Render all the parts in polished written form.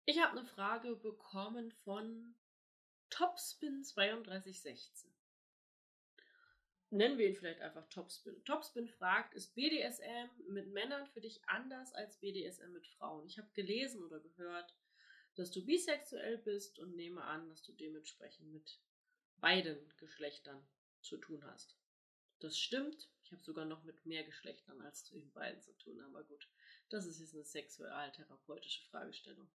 Ich habe eine Frage bekommen von Topspin3216. Nennen wir ihn vielleicht einfach Topspin. Topspin fragt, ist BDSM mit Männern für dich anders als BDSM mit Frauen? Ich habe gelesen oder gehört, dass du bisexuell bist und nehme an, dass du dementsprechend mit beiden Geschlechtern zu tun hast. Das stimmt. Ich habe sogar noch mit mehr Geschlechtern als zu den beiden zu tun, aber gut. Das ist jetzt eine sexualtherapeutische Fragestellung.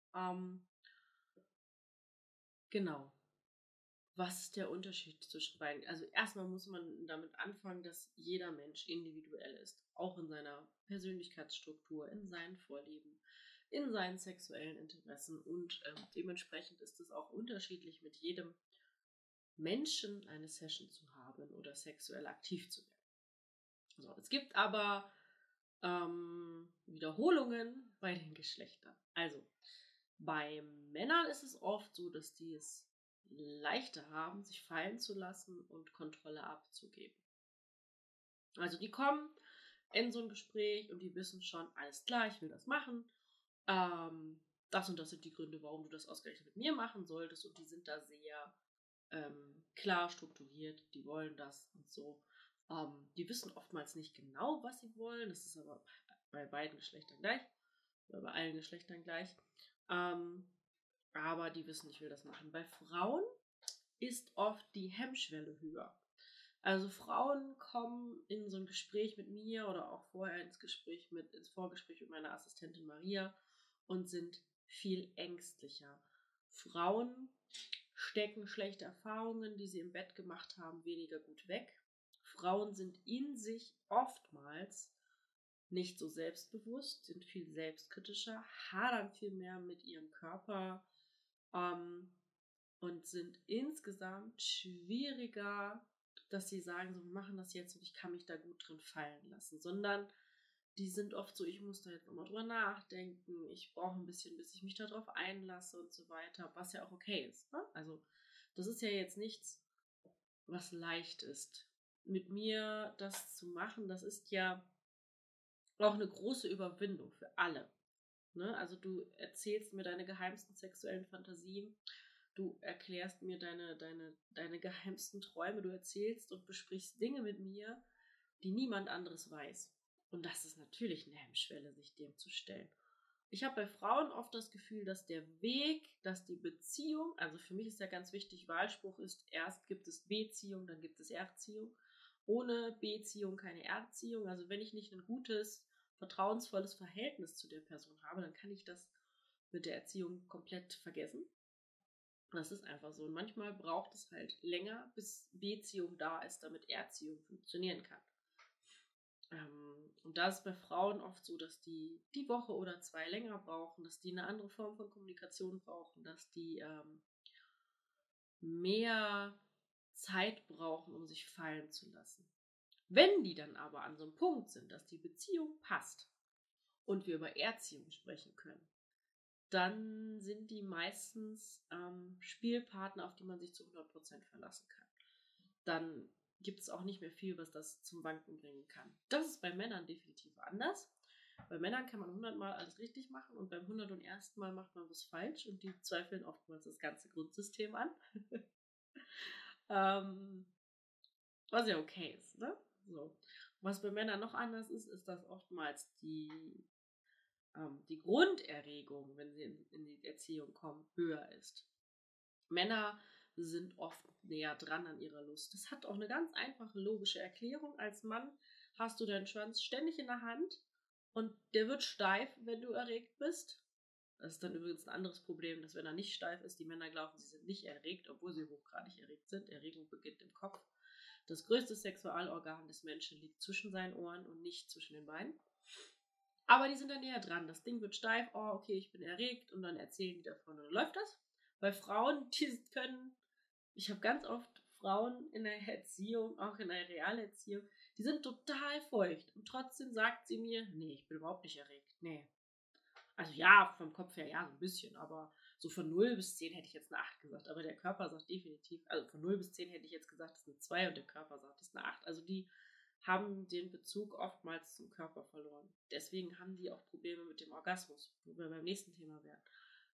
Genau. Was ist der Unterschied zwischen beiden? Also erstmal muss man damit anfangen, dass jeder Mensch individuell ist. Auch in seiner Persönlichkeitsstruktur, in seinen Vorlieben, in seinen sexuellen Interessen. Und dementsprechend ist es auch unterschiedlich, mit jedem Menschen eine Session zu haben oder sexuell aktiv zu werden. So, es gibt aber Wiederholungen bei den Geschlechtern. Also bei Männern ist es oft so, dass die es leichter haben, sich fallen zu lassen und Kontrolle abzugeben. Also die kommen in so ein Gespräch und die wissen schon, alles klar, ich will das machen. Das und das sind die Gründe, warum du das ausgerechnet mit mir machen solltest. Und die sind da sehr klar strukturiert, die wollen das und so. Die wissen oftmals nicht genau, was sie wollen. Das ist aber bei beiden Geschlechtern gleich. Oder bei allen Geschlechtern gleich. Aber die wissen, ich will das machen. Bei Frauen ist oft die Hemmschwelle höher. Also Frauen kommen in so ein Gespräch mit mir oder auch vorher ins Vorgespräch mit meiner Assistentin Maria und sind viel ängstlicher. Frauen stecken schlechte Erfahrungen, die sie im Bett gemacht haben, weniger gut weg. Frauen sind in sich oftmals nicht so selbstbewusst, sind viel selbstkritischer, hadern viel mehr mit ihrem Körper und sind insgesamt schwieriger, dass sie sagen, so, wir machen das jetzt und ich kann mich da gut drin fallen lassen, sondern die sind oft so, ich muss da jetzt nochmal drüber nachdenken, ich brauche ein bisschen, bis ich mich darauf einlasse und so weiter, was ja auch okay ist. Ne? Also das ist ja jetzt nichts, was leicht ist. Mit mir das zu machen, das ist ja auch eine große Überwindung für alle. Ne? Also du erzählst mir deine geheimsten sexuellen Fantasien, du erklärst mir deine geheimsten Träume, du erzählst und besprichst Dinge mit mir, die niemand anderes weiß. Und das ist natürlich eine Hemmschwelle, sich dem zu stellen. Ich habe bei Frauen oft das Gefühl, dass der Weg, dass die Beziehung, also für mich ist ja ganz wichtig, Wahlspruch ist, erst gibt es Beziehung, dann gibt es Erziehung. Ohne Beziehung keine Erziehung. Also wenn ich nicht ein gutes, vertrauensvolles Verhältnis zu der Person habe, dann kann ich das mit der Erziehung komplett vergessen. Das ist einfach so. Und manchmal braucht es halt länger, bis Beziehung da ist, damit Erziehung funktionieren kann. Und da ist bei Frauen oft so, dass die Woche oder zwei länger brauchen, dass die eine andere Form von Kommunikation brauchen, dass die mehr Zeit brauchen, um sich fallen zu lassen. Wenn die dann aber an so einem Punkt sind, dass die Beziehung passt und wir über Erziehung sprechen können, dann sind die meistens Spielpartner, auf die man sich zu 100% verlassen kann. Dann gibt es auch nicht mehr viel, was das zum Wanken bringen kann. Das ist bei Männern definitiv anders. Bei Männern kann man 100 Mal alles richtig machen und beim 101. Mal macht man was falsch und die zweifeln oftmals das ganze Grundsystem an. Was ja okay ist, ne? So. Was bei Männern noch anders ist, ist, dass oftmals die Grunderregung, wenn sie in die Erziehung kommen, höher ist. Männer sind oft näher dran an ihrer Lust. Das hat auch eine ganz einfache logische Erklärung. Als Mann hast du deinen Schwanz ständig in der Hand und der wird steif, wenn du erregt bist. Das ist dann übrigens ein anderes Problem, dass wenn er nicht steif ist, die Männer glauben, sie sind nicht erregt, obwohl sie hochgradig erregt sind. Erregung beginnt im Kopf. Das größte Sexualorgan des Menschen liegt zwischen seinen Ohren und nicht zwischen den Beinen. Aber die sind dann näher dran. Das Ding wird steif, oh, okay, ich bin erregt und dann erzählen die davon und dann läuft das. Bei Frauen, die können, ich habe ganz oft Frauen in der Erziehung, auch in der Realerziehung, die sind total feucht und trotzdem sagt sie mir, nee, ich bin überhaupt nicht erregt, nee. Also ja, vom Kopf her ja, so ein bisschen, aber so von 0 bis 10 hätte ich jetzt eine 8 gesagt, aber der Körper sagt definitiv, also von 0 bis 10 hätte ich jetzt gesagt, das ist eine 2 und der Körper sagt, das ist eine 8. Also die haben den Bezug oftmals zum Körper verloren. Deswegen haben die auch Probleme mit dem Orgasmus, wo wir beim nächsten Thema wären.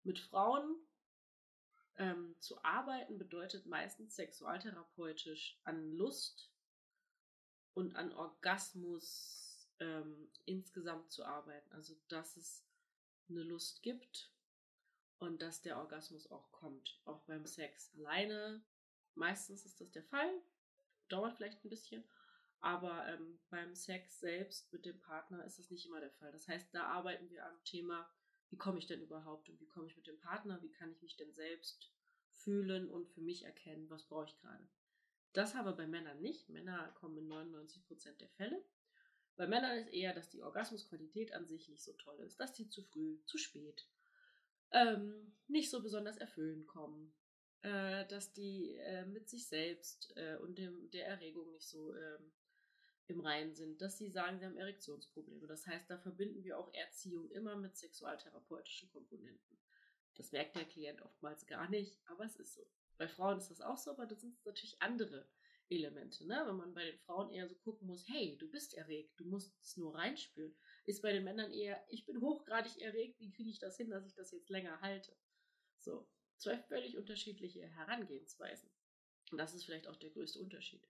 Mit Frauen zu arbeiten bedeutet meistens sexualtherapeutisch an Lust und an Orgasmus insgesamt zu arbeiten. Also, dass es eine Lust gibt und dass der Orgasmus auch kommt, auch beim Sex. Alleine, meistens ist das der Fall, dauert vielleicht ein bisschen, aber beim Sex selbst mit dem Partner ist das nicht immer der Fall. Das heißt, da arbeiten wir am Thema, wie komme ich denn überhaupt und wie komme ich mit dem Partner, wie kann ich mich denn selbst fühlen und für mich erkennen, was brauche ich gerade. Das aber bei Männern nicht. Männer kommen in 99% der Fälle. Bei Männern ist eher, dass die Orgasmusqualität an sich nicht so toll ist, dass die zu früh, zu spät, nicht so besonders erfüllend kommen, dass die mit sich selbst und der Erregung nicht so im Reinen sind, dass sie sagen, sie haben Erektionsprobleme. Das heißt, da verbinden wir auch Erziehung immer mit sexualtherapeutischen Komponenten. Das merkt der Klient oftmals gar nicht, aber es ist so. Bei Frauen ist das auch so, aber das sind natürlich andere Elemente, ne? Wenn man bei den Frauen eher so gucken muss, hey, du bist erregt, du musst es nur reinspüren, ist bei den Männern eher, ich bin hochgradig erregt, wie kriege ich das hin, dass ich das jetzt länger halte? So, zwei völlig unterschiedliche Herangehensweisen. Und das ist vielleicht auch der größte Unterschied.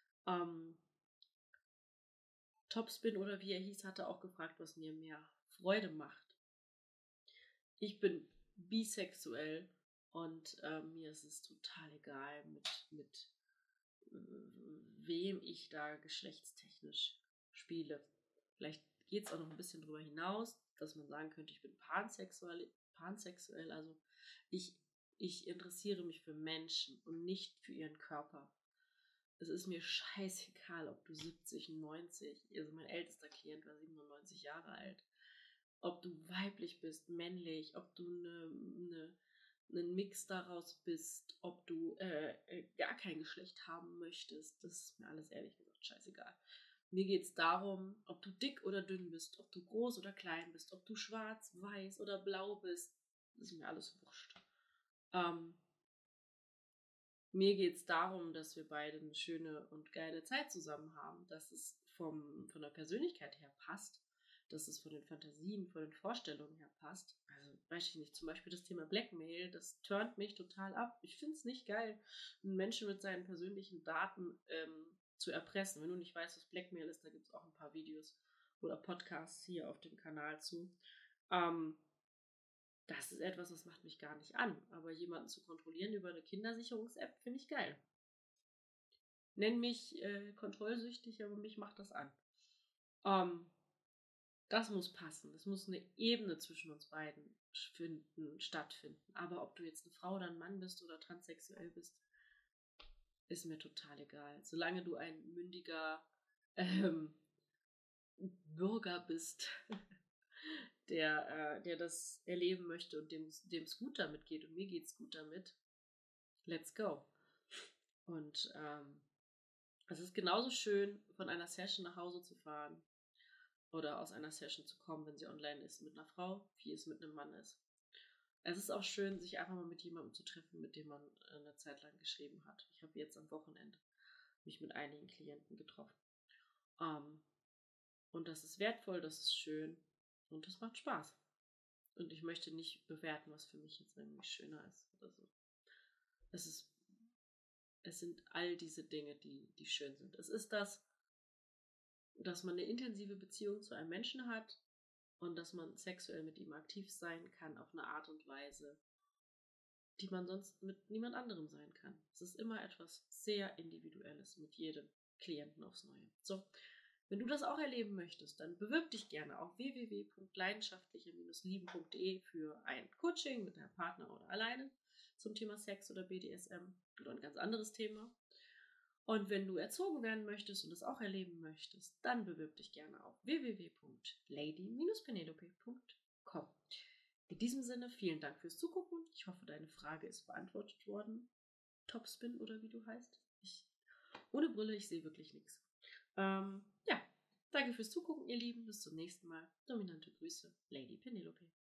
Topspin oder wie er hieß, hatte auch gefragt, was mir mehr Freude macht. Ich bin bisexuell und mir ist es total egal, mit wem ich da geschlechtstechnisch spiele. Vielleicht geht es auch noch ein bisschen drüber hinaus, dass man sagen könnte, ich bin pansexuell. Also ich interessiere mich für Menschen und nicht für ihren Körper. Es ist mir scheißegal, ob du 70, 90, also mein ältester Klient war 97 Jahre alt, ob du weiblich bist, männlich, ob du einen Mix daraus bist, ob du gar kein Geschlecht haben möchtest. Das ist mir alles ehrlich gesagt scheißegal. Mir geht es darum, ob du dick oder dünn bist, ob du groß oder klein bist, ob du schwarz, weiß oder blau bist. Das ist mir alles wurscht. Mir geht es darum, dass wir beide eine schöne und geile Zeit zusammen haben, dass es von der Persönlichkeit her passt, dass es von den Fantasien, von den Vorstellungen her passt. Also, weiß ich nicht, zum Beispiel das Thema Blackmail, das turnt mich total ab. Ich finde es nicht geil, einen Menschen mit seinen persönlichen Daten zu erpressen. Wenn du nicht weißt, was Blackmail ist, da gibt es auch ein paar Videos oder Podcasts hier auf dem Kanal zu. Das ist etwas, das macht mich gar nicht an. Aber jemanden zu kontrollieren über eine Kindersicherungs-App finde ich geil. Nenn mich kontrollsüchtig, aber mich macht das an. Das muss passen. Es muss eine Ebene zwischen uns beiden stattfinden. Aber ob du jetzt eine Frau oder ein Mann bist oder transsexuell bist, ist mir total egal. Solange du ein mündiger Bürger bist, der das erleben möchte und dem es gut damit geht und mir geht es gut damit, let's go. Und es ist genauso schön, von einer Session nach Hause zu fahren oder aus einer Session zu kommen, wenn sie online ist, mit einer Frau, wie es mit einem Mann ist. Es ist auch schön, sich einfach mal mit jemandem zu treffen, mit dem man eine Zeit lang geschrieben hat. Ich habe jetzt am Wochenende mich mit einigen Klienten getroffen. Und das ist wertvoll, das ist schön und das macht Spaß. Und ich möchte nicht bewerten, was für mich jetzt irgendwie schöner ist oder so. Es sind all diese Dinge, die schön sind. Es ist das, dass man eine intensive Beziehung zu einem Menschen hat und dass man sexuell mit ihm aktiv sein kann auf eine Art und Weise, die man sonst mit niemand anderem sein kann. Es ist immer etwas sehr Individuelles mit jedem Klienten aufs Neue. So, wenn du das auch erleben möchtest, dann bewirb dich gerne auf www.leidenschaftliche-lieben.de für ein Coaching mit deinem Partner oder alleine zum Thema Sex oder BDSM oder ein ganz anderes Thema. Und wenn du erzogen werden möchtest und das auch erleben möchtest, dann bewirb dich gerne auf www.lady-penelope.com. In diesem Sinne, vielen Dank fürs Zugucken. Ich hoffe, deine Frage ist beantwortet worden. Topspin oder wie du heißt. Ohne Brille, ich sehe wirklich nichts. Ja, danke fürs Zugucken, ihr Lieben. Bis zum nächsten Mal. Dominante Grüße, Lady Penelope.